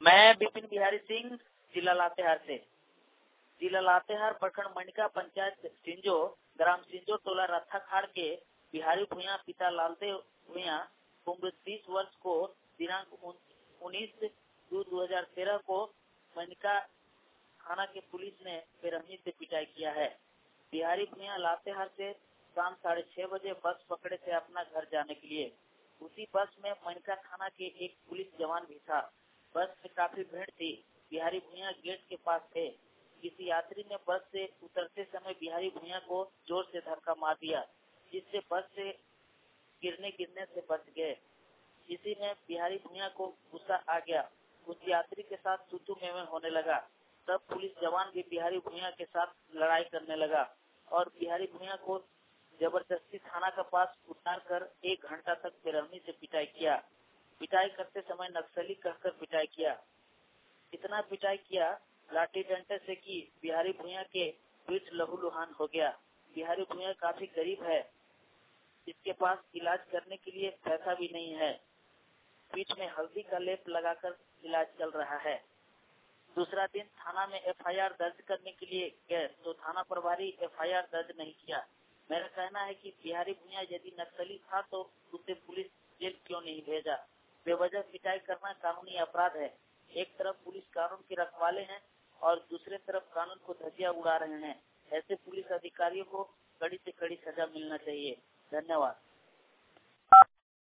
मैं विपिन बिहारी सिंह, जिला लातेहार से। जिला लातेहार प्रखंड मनिका पंचायत सिंजो, ग्राम सिंजो, टोला रत्थाखाड़ के बिहारी भुइया पिता लालदेव भुइया उम्र 30 वर्ष को दिनांक 19/2/2013 को मनिका थाना के पुलिस ने बेरहमी से पिटाई किया है। बिहारी भुइया लातेहार से शाम 6:30 बजे बस पकड़े थे अपना घर जाने के लिए। उसी बस में मनिका थाना के एक पुलिस जवान भी था। बस में काफी भीड़ थी। बिहारी भुइया गेट के पास थे। किसी यात्री ने बस से उतरते समय बिहारी भुइया को जोर से धक्का मार दिया, जिससे बस से गिरने से बच गए। इसी में बिहारी भुइया को गुस्सा आ गया। उस यात्री के साथ तू में होने लगा। तब पुलिस जवान भी बिहारी भुइया के साथ लड़ाई करने लगा और बिहारी भुइया को जबरदस्ती थाना के पास उतार कर 1 घंटा तक बेरहमी से पिटाई किया। पिटाई करते समय नक्सली कहकर पिटाई किया। इतना पिटाई किया लाठी डंडे से कि बिहारी भुइया के पीठ लहूलुहान हो गया। बिहारी भुइया काफी गरीब है, इसके पास इलाज करने के लिए पैसा भी नहीं है। पीठ में हल्दी का लेप लगाकर इलाज चल रहा है। दूसरा दिन थाना में एफआईआर दर्ज करने के लिए गए तो थाना प्रभारी एफआईआर दर्ज नहीं किया। मेरा कहना है कि बिहारी भुइया यदि नक्सली था तो उसे पुलिस जेल क्यों नहीं भेजा। बेवजह पिटाई करना कानूनी अपराध है। एक तरफ पुलिस कानून के रखवाले हैं और दूसरे तरफ कानून को धज्जियां उड़ा रहे हैं। ऐसे पुलिस अधिकारियों को कड़ी से कड़ी सजा मिलना चाहिए। धन्यवाद।